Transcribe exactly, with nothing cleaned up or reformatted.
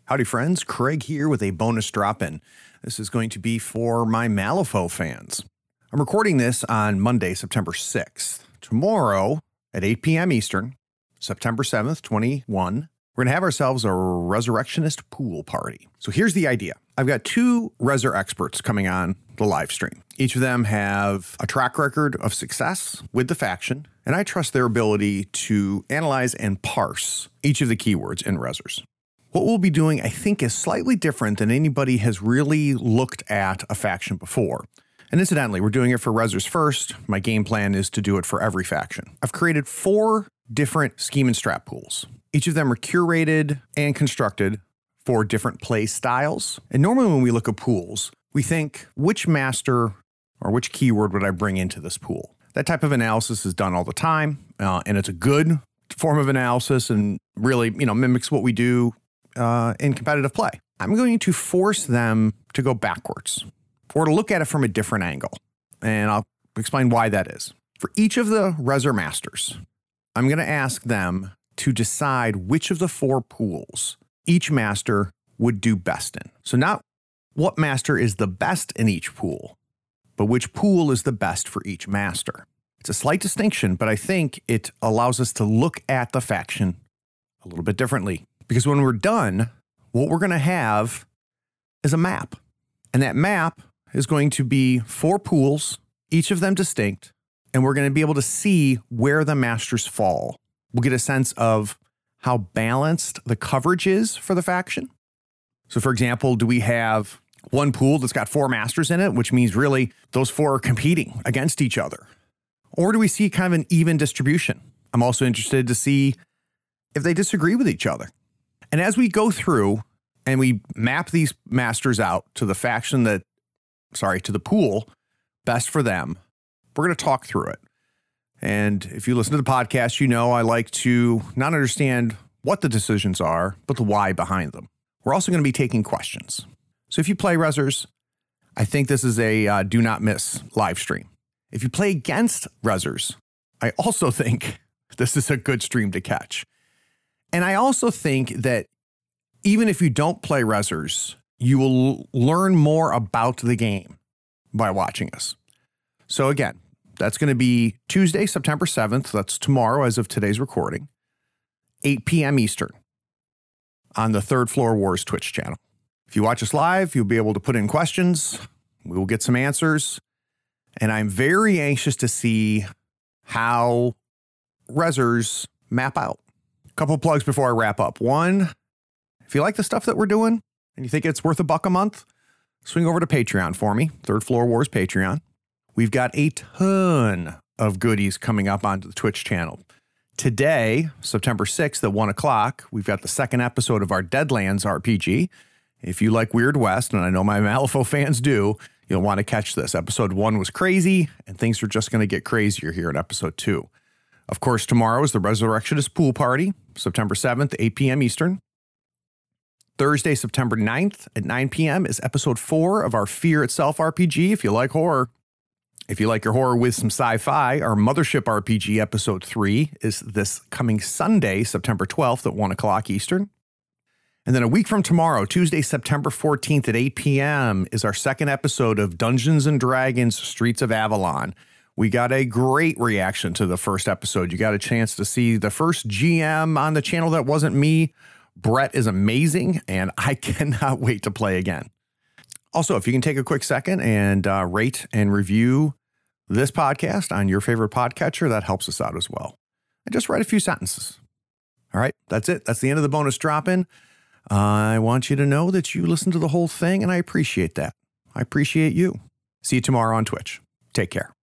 Howdy friends, Craig here with a bonus drop-in. This is going to be for my Malifaux fans. I'm recording this on Monday, September sixth. Tomorrow at eight p.m. Eastern, September seventh, twenty-one, we're going to have ourselves a Resurrectionist pool party. So here's the idea. I've got two Resur experts coming on the live stream. Each of them have a track record of success with the faction, and I trust their ability to analyze and parse each of the keywords in Resurs. What we'll be doing, I think, is slightly different than anybody has really looked at a faction before. And incidentally, we're doing it for Resurs first. My game plan is to do it for every faction. I've created four different scheme and strat pools. Each of them are curated and constructed for different play styles. And normally when we look at pools, we think, which master or which keyword would I bring into this pool? That type of analysis is done all the time, uh, and it's a good form of analysis and really, you know, mimics what we do uh, in competitive play. I'm going to force them to go backwards or to look at it from a different angle, and I'll explain why that is. For each of the Resur masters, I'm going to ask them to decide which of the four pools each master would do best in. So not what master is the best in each pool, but which pool is the best for each master. It's a slight distinction, but I think it allows us to look at the faction a little bit differently. Because when we're done, what we're going to have is a map. And that map is going to be four pools, each of them distinct, and we're going to be able to see where the masters fall. We'll get a sense of how balanced the coverage is for the faction. So for example, do we have one pool that's got four masters in it, which means really those four are competing against each other? Or do we see kind of an even distribution? I'm also interested to see if they disagree with each other. And as we go through and we map these masters out to the faction that, sorry, to the pool best for them, we're going to talk through it. And if you listen to the podcast, you know I like to not understand what the decisions are, but the why behind them. We're also going to be taking questions. So if you play Resurs, I think this is a uh, do not miss live stream. If you play against Resurs, I also think this is a good stream to catch. And I also think that even if you don't play Resurs, you will learn more about the game by watching us. So again, that's going to be Tuesday, September seventh. That's tomorrow as of today's recording, eight p.m. Eastern on the Third Floor Wars Twitch channel. If you watch us live, you'll be able to put in questions. We will get some answers. And I'm very anxious to see how Resurs map out. A couple of plugs before I wrap up. One, if you like the stuff that we're doing and you think it's worth a buck a month, swing over to Patreon for me, Third Floor Wars Patreon. We've got a ton of goodies coming up onto the Twitch channel. Today, September sixth at one o'clock, we've got the second episode of our Deadlands R P G. If you like Weird West, and I know my Malifaux fans do, you'll want to catch this. Episode one was crazy, and things are just going to get crazier here in episode two. Of course, tomorrow is the Resurrectionist Pool Party, September seventh, eight p.m. Eastern. Thursday, September ninth at nine p.m. is episode four of our Fear Itself R P G. If you like horror, if you like your horror with some sci-fi, our Mothership R P G episode three is this coming Sunday, September twelfth at one o'clock Eastern. And then a week from tomorrow, Tuesday, September fourteenth at eight p.m. is our second episode of Dungeons and Dragons Streets of Avalon. We got a great reaction to the first episode. You got a chance to see the first G M on the channel that wasn't me. Brett is amazing, and I cannot wait to play again. Also, if you can take a quick second and uh, rate and review this podcast on your favorite podcatcher, that helps us out as well. And just write a few sentences. All right, that's it. That's the end of the bonus drop-in. I want you to know that you listened to the whole thing, and I appreciate that. I appreciate you. See you tomorrow on Twitch. Take care.